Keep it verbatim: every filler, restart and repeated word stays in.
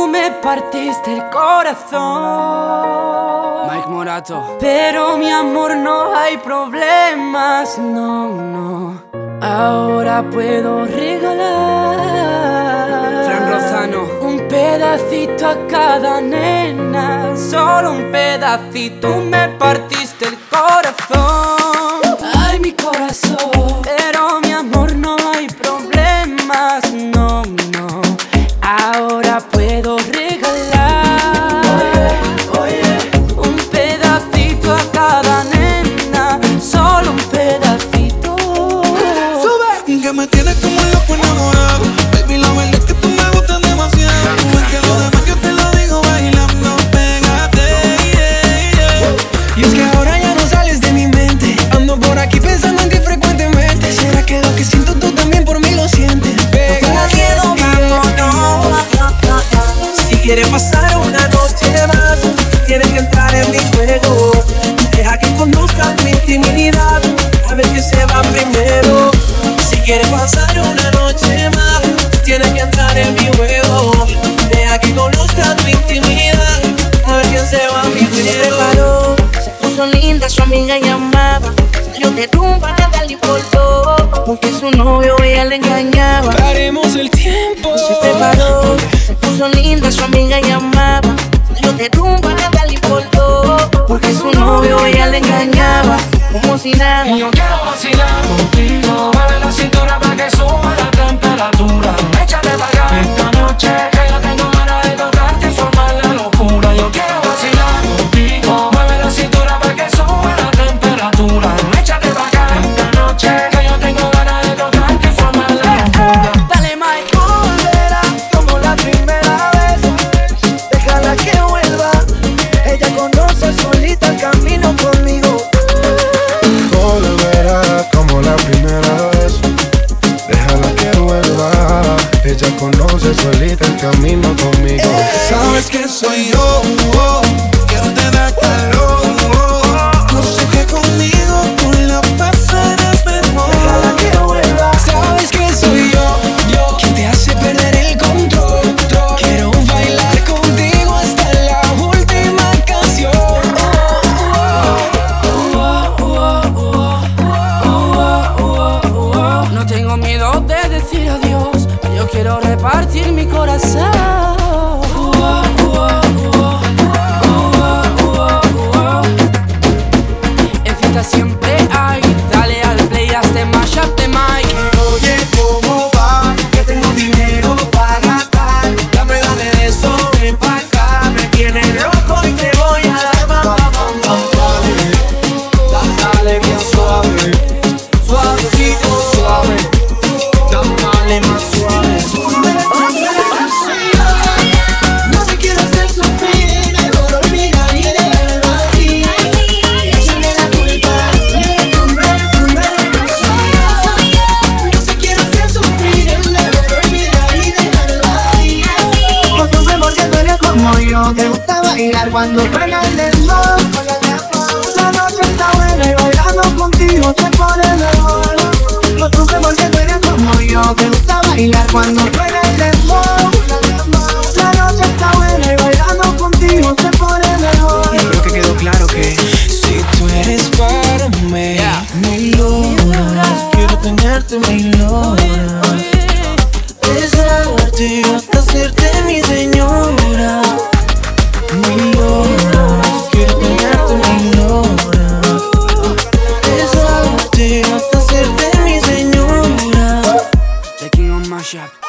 Tú me partiste el corazón, Mike Morato. pero mi amor no hay problemas, no, no. Ahora puedo regalar Fran Rozano. un pedacito a cada nena, solo un pedacito. Tú me partiste el corazón, ay mi corazón, pero mi amor no hay problemas, no, no. Ahora puedo regalar oye, oye, un pedacito a cada nena, solo un pedacito. Sube. Que me tienes como un loco enamorado, baby, la verdad es que tú me gustas demasiado. Es que lo demás yo te lo digo bailando, pégate, yeah, yeah. Y es que ahora ya no sales de mi mente, ando por aquí pensando en ti frecuentemente. ¿Será que lo que siento tú también por mí lo sientes? Pégate, vámonos. Si quieres pasar una noche más, tienes que entrar en mi juego. Deja que conozcas mi intimidad, a ver qué se va primero. Si quieres pasar una noche más, tienes que entrar en mi juego. Deja que conozcas mi intimidad, a ver quién se va primero. Se preparó, se puso linda, su amiga llamaba. Yo te tumba, dale por todo, porque su novio ella le engañaba. Paremos el tiempo. Se preparó, se puso linda, su amiga llamaba. Yo te tumba, dale por todo, porque su novio ella le engañaba. Como si nada. Y yo quiero vacilar contigo, mueve la cintura para que suba la temperatura. Échate pa' acá esta noche, que yo tengo ganas de tocarte y formar la locura. Yo quiero vacilar contigo, mueve la cintura para que suba la temperatura. Échate pa' acá esta noche, que yo tengo ganas de tocarte y formar la locura. Dale Mike, Volverá como la primera vez, déjala que vuelva. Ella conoce solita el camino conmigo. Volverá como la primera vez, déjala que vuelva. Ella conoce solita el camino conmigo. Sabes que soy yo, oh, que te da calor, oh. No sé que conmigo tú la pasarás mejor. Déjala que vuelva. Sabes que soy yo, yo, quien te hace perder el control. Quiero bailar contigo hasta la última canción. no tengo miedo de decir adiós, yo quiero repartir mi corazón. En fiesta siempre hay, dale al play, hazte mashup de Mike. Oye, ¿cómo va? Que tengo dinero para gastar. Dame, dame de eso, ven pa' acá. Me tienes loco y te voy a dar bam, bam, bam, bam. Dale, dale bien suave, suavecito, suave. Dale más suave. No te quiero hacer sufrir, me voy a olvidar y dejarlo así. Échale la culpa, le tumbe, tumbe. No te quiero hacer sufrir, me voy a olvidar y dejarlo así. No sufre porque tú eres como yo, te gusta bailar cuando suena el dembow. La noche está buena y bailando contigo se pone mejor. No sufre porque tú eres como yo, te gusta bailar cuando suena el dembow. La noche está buena y bailando contigo se pone mejor. Creo que quedó claro que si tú eres para mí, mi luna, quiero tenerte mi luna, besarte hasta hacerte mi señora. Mi luna, quiero tenerte mi luna, besarte hasta hacerte mi señora. The King of Mashup.